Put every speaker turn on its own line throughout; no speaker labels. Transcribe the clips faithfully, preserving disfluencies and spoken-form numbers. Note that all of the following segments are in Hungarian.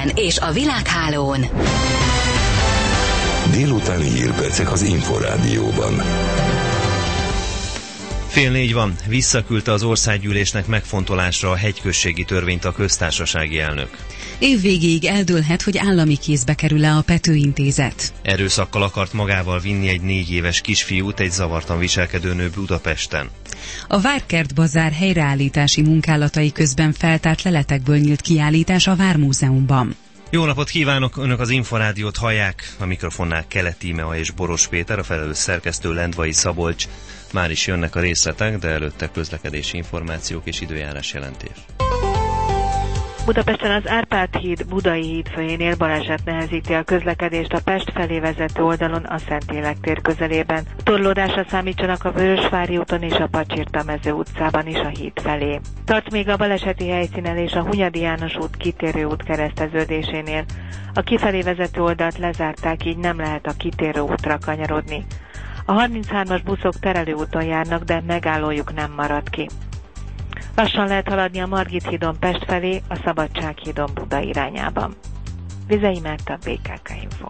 És a világhálón.
Délutáni hírpercek az Inforádióban.
Fél négy van, visszaküldte az országgyűlésnek megfontolásra a hegyközségi törvényt a köztársasági elnök.
Évvégéig eldőlhet, hogy állami kézbe kerül-e a Pető Intézet.
Erőszakkal akart magával vinni egy négy éves kisfiút egy zavartan viselkedő nő Budapesten.
A Várkert bazár helyreállítási munkálatai közben feltárt leletekből nyílt kiállítás a Vármúzeumban.
Jó napot kívánok! Önök az Inforádiót hallják, a mikrofonnál Keleti Imea és Boros Péter, a felelős szerkesztő Lendvai Szabolcs. Már is jönnek a részletek, de előtte közlekedési információk és időjárás jelentés.
Budapesten az Árpád híd Budai híd főjénél baleset nehezíti a közlekedést a Pest felé vezető oldalon a Szentlélek tér közelében. Torlódásra számítsanak a Vörösvári úton és a Pacsirta-mező utcában is a híd felé. Tart még a baleseti helyszínen és a Hunyadi János út kitérő út kereszteződésénél. A kifelé vezető oldalt lezárták, így nem lehet a kitérő útra kanyarodni. A harminchármas buszok terelőúton járnak, de megállójuk nem marad ki. Lassan lehet haladni a Margit hídon Pest felé, a Szabadság hídon Buda irányában. Vizei Márta, bé ká ká Info.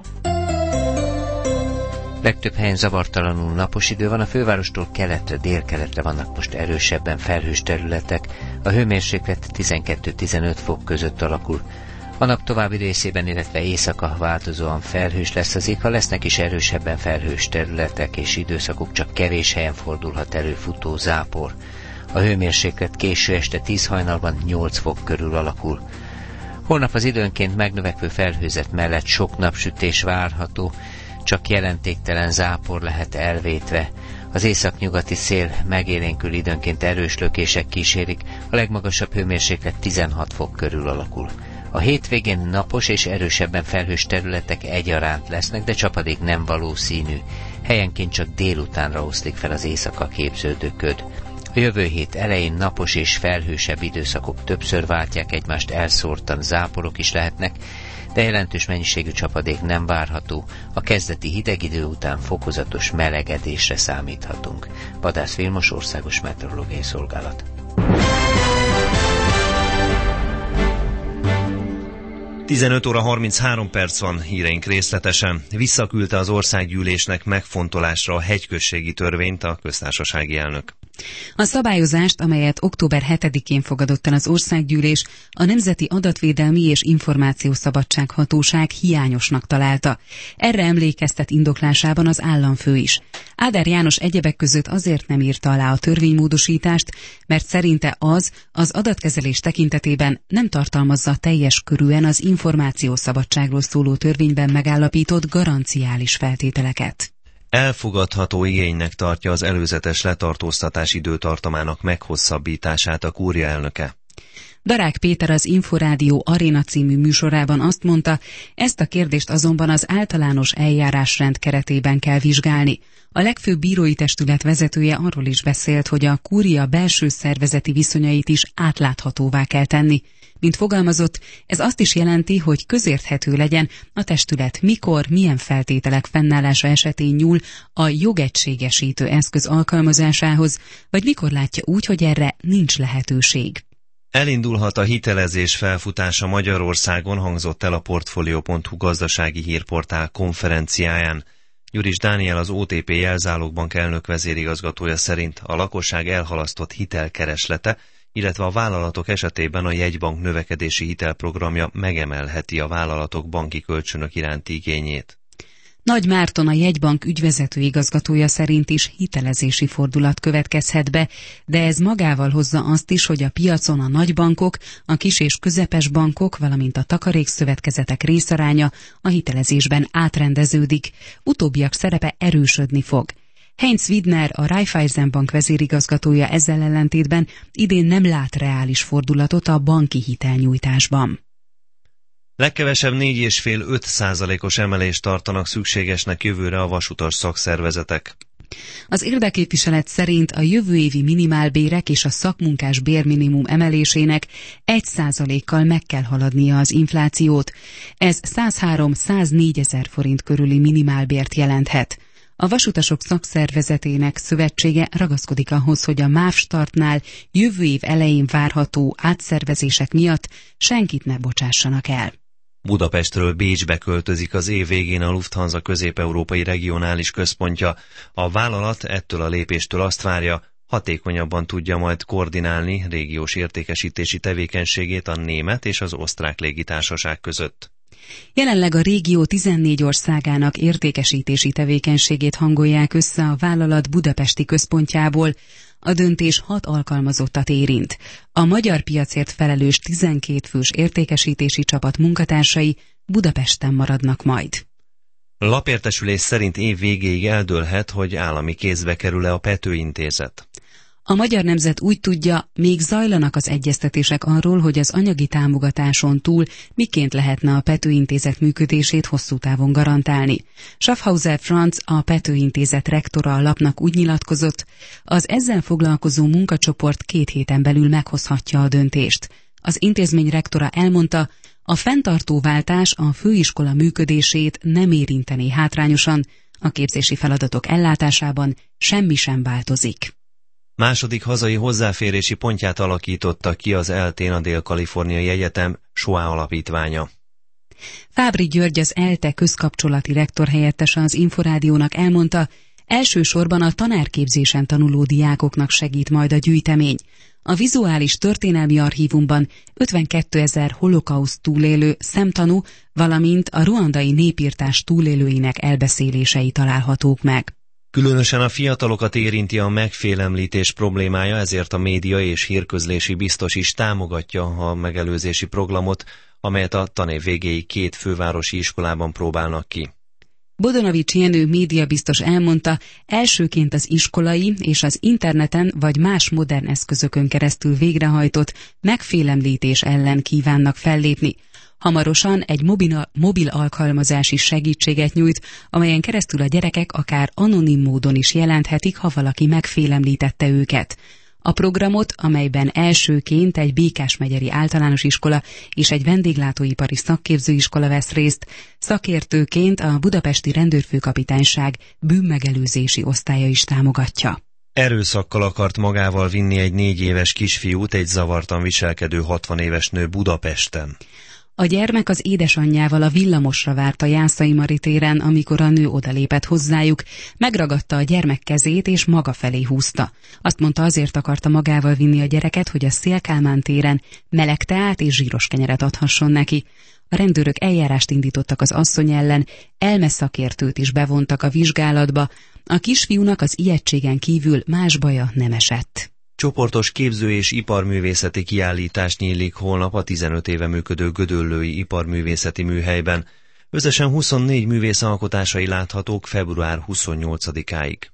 Legtöbb helyen zavartalanul napos idő van, a fővárostól keletre, délkeletre vannak most erősebben felhős területek, a hőmérséklet tizenkettő-tizenöt fok között alakul. A nap további részében, illetve éjszaka változóan felhős lesz az ég, ha lesznek is erősebben felhős területek és időszakok, csak kevés helyen fordulhat elő futó zápor. A hőmérséklet késő este tíz hajnalban nyolc fok körül alakul. Holnap az időnként megnövekvő felhőzet mellett sok napsütés várható, csak jelentéktelen zápor lehet elvétve. Az északnyugati szél megélénkül, időnként erős lökések kísérik, a legmagasabb hőmérséklet tizenhat fok körül alakul. A hétvégén napos és erősebben felhős területek egyaránt lesznek, de csapadék nem valószínű. Helyenként csak délutánra oszlik fel az éjszaka képződő köd. A jövő hét elején napos és felhősebb időszakok többször váltják egymást, elszórtan záporok is lehetnek, de jelentős mennyiségű csapadék nem várható, a kezdeti hideg idő után fokozatos melegedésre számíthatunk. Vadász Vilmos, Országos Meteorológiai Szolgálat.
tizenöt óra harminchárom perc van, híreink részletesen. Visszaküldte az országgyűlésnek megfontolásra a hegyközségi törvényt a köztársasági elnök.
A szabályozást, amelyet október hetedikén fogadott el az országgyűlés, a Nemzeti Adatvédelmi és Információszabadság Hatóság hiányosnak találta. Erre emlékeztet indoklásában az államfő is. Áder János egyebek között azért nem írta alá a törvénymódosítást, mert szerinte az az adatkezelés tekintetében nem tartalmazza teljes körűen az információszabadságról szóló törvényben megállapított garanciális feltételeket.
Elfogadható igénynek tartja az előzetes letartóztatás időtartamának meghosszabbítását a kúria elnöke.
Darák Péter az Inforádió Aréna című műsorában azt mondta, ezt a kérdést azonban az általános eljárásrend keretében kell vizsgálni. A legfőbb bírói testület vezetője arról is beszélt, hogy a kúria belső szervezeti viszonyait is átláthatóvá kell tenni. Mint fogalmazott, ez azt is jelenti, hogy közérthető legyen a testület mikor, milyen feltételek fennállása esetén nyúl a jogegységesítő eszköz alkalmazásához, vagy mikor látja úgy, hogy erre nincs lehetőség.
Elindulhat a hitelezés felfutása Magyarországon, hangzott el a Portfolio pont hu gazdasági hírportál konferenciáján. Gyuris Dániel, az o té pé Jelzálogbank elnök vezérigazgatója szerint a lakosság elhalasztott hitelkereslete, illetve a vállalatok esetében a jegybank növekedési hitelprogramja megemelheti a vállalatok banki kölcsönök iránti igényét.
Nagy Márton, a jegybank ügyvezető igazgatója szerint is hitelezési fordulat következhet be, de ez magával hozza azt is, hogy a piacon a nagybankok, a kis és közepes bankok, valamint a takarékszövetkezetek részaránya a hitelezésben átrendeződik. Utóbbiak szerepe erősödni fog. Heinz Widner, a Raiffeisenbank vezérigazgatója ezzel ellentétben idén nem lát reális fordulatot a banki hitelnyújtásban.
Legkevesebb négy egész öt százalékos emelést tartanak szükségesnek jövőre a vasutas szakszervezetek.
Az érdekképviselet szerint a jövő évi minimálbérek és a szakmunkás bérminimum emelésének egy százalékkal meg kell haladnia az inflációt. Ez százhárom-száznégy ezer forint körüli minimálbért jelenthet. A vasutasok szakszervezetének szövetsége ragaszkodik ahhoz, hogy a MÁV startnál jövő év elején várható átszervezések miatt senkit ne bocsássanak el.
Budapestről Bécsbe költözik az év végén a Lufthansa közép-európai regionális központja. A vállalat ettől a lépéstől azt várja, hatékonyabban tudja majd koordinálni régiós értékesítési tevékenységét a német és az osztrák légitársaság között.
Jelenleg a régió tizennégy országának értékesítési tevékenységét hangolják össze a vállalat budapesti központjából. A döntés hat alkalmazottat érint. A magyar piacért felelős tizenkét fős értékesítési csapat munkatársai Budapesten maradnak majd.
Lapértesülés szerint év végéig eldőlhet, hogy állami kézbe kerül-e a Pető Intézet.
A Magyar Nemzet úgy tudja, még zajlanak az egyeztetések arról, hogy az anyagi támogatáson túl miként lehetne a Pető Intézet működését hosszú távon garantálni. Schaffhauser Franz, a Pető Intézet rektora a lapnak úgy nyilatkozott, az ezzel foglalkozó munkacsoport két héten belül meghozhatja a döntést. Az intézmény rektora elmondta, a fenntartóváltás a főiskola működését nem érintené hátrányosan, a képzési feladatok ellátásában semmi sem változik.
Második hazai hozzáférési pontját alakította ki az eltén a Dél-Kaliforniai Egyetem es o á alapítványa.
Fábry György, az ELTE közkapcsolati rektor helyettese az Inforádiónak elmondta, elsősorban a tanárképzésen tanuló diákoknak segít majd a gyűjtemény. A vizuális történelmi archívumban ötvenkétezer holokauszt túlélő szemtanú, valamint a ruandai népirtás túlélőinek elbeszélései találhatók meg.
Különösen a fiatalokat érinti a megfélemlítés problémája, ezért a média és hírközlési biztos is támogatja a megelőzési programot, amelyet a tanév végéig két fővárosi iskolában próbálnak ki.
Bodonovics Jenő médiabiztos elmondta, elsőként az iskolai és az interneten vagy más modern eszközökön keresztül végrehajtott megfélemlítés ellen kívánnak fellépni. Hamarosan egy mobil, mobil alkalmazás is segítséget nyújt, amelyen keresztül a gyerekek akár anonim módon is jelenthetik, ha valaki megfélemlítette őket. A programot, amelyben elsőként egy Békás-megyeri általános iskola és egy vendéglátóipari szakképzőiskola vesz részt, szakértőként a budapesti rendőrfőkapitányság bűnmegelőzési osztálya is támogatja.
Erőszakkal akart magával vinni egy négy éves kisfiút egy zavartan viselkedő hatvan éves nő Budapesten.
A gyermek az édesanyjával a villamosra várt a Jászai Mari téren, amikor a nő odalépett hozzájuk, megragadta a gyermek kezét és maga felé húzta. Azt mondta, azért akarta magával vinni a gyereket, hogy a Széll-Kálmán téren meleg teát és zsíros kenyeret adhasson neki. A rendőrök eljárást indítottak az asszony ellen, elmeszakértőt is bevontak a vizsgálatba. A kisfiúnak az ijegységen kívül más baja nem esett.
Csoportos képző- és iparművészeti kiállítás nyílik holnap a tizenöt éve működő Gödöllői Iparművészeti Műhelyben. Összesen huszonnégy művész alkotásai láthatók február huszonnyolcadikáig.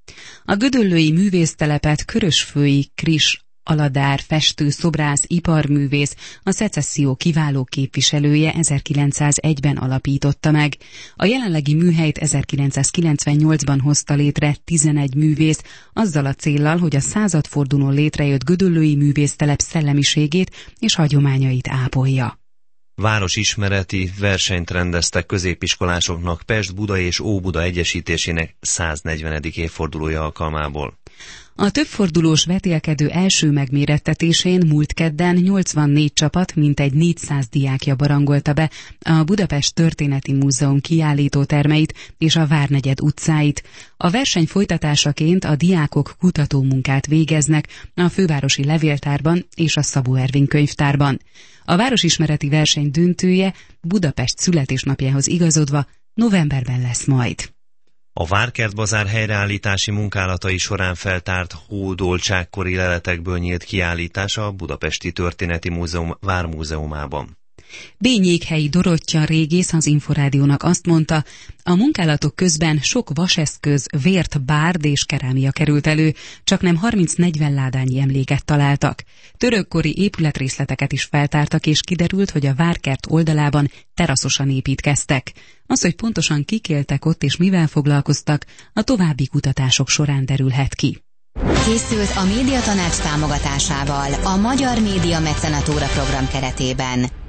A gödöllői művésztelepet Körösfői Kris Aladár festő, szobrász, iparművész, a szecesszió kiváló képviselője ezerkilencszázegyben alapította meg. A jelenlegi műhelyt ezerkilencszázkilencvennyolcban hozta létre tizenegy művész, azzal a céllal, hogy a századfordulón létrejött gödöllői művésztelep szellemiségét és hagyományait ápolja.
Városismereti versenyt rendeztek középiskolásoknak Pest, Buda és Óbuda egyesítésének száznegyvenedik évfordulója alkalmából.
A többfordulós vetélkedő első megmérettetésén múlt kedden nyolcvannégy csapat, mintegy négyszáz diákja barangolta be a Budapest Történeti Múzeum kiállító termeit és a Várnegyed utcáit. A verseny folytatásaként a diákok kutatómunkát végeznek a Fővárosi Levéltárban és a Szabó Ervin könyvtárban. A városismereti verseny döntője Budapest születésnapjához igazodva novemberben lesz majd.
A Várkertbazár helyreállítási munkálatai során feltárt hódoltságkori leletekből nyílt kiállítása a Budapesti Történeti Múzeum Vármúzeumában.
Bényékhelyi Dorottya régész az Inforádiónak azt mondta, a munkálatok közben sok vaseszköz, vért, bárd és kerámia került elő, csaknem harminc-negyven ládányi emléket találtak. Törökkori épületrészleteket is feltártak, és kiderült, hogy a Várkert oldalában teraszosan építkeztek. Az, hogy pontosan kik éltek ott és mivel foglalkoztak, a további kutatások során derülhet ki.
Készült a Médiatanács támogatásával a Magyar Média Mecenatúra program keretében.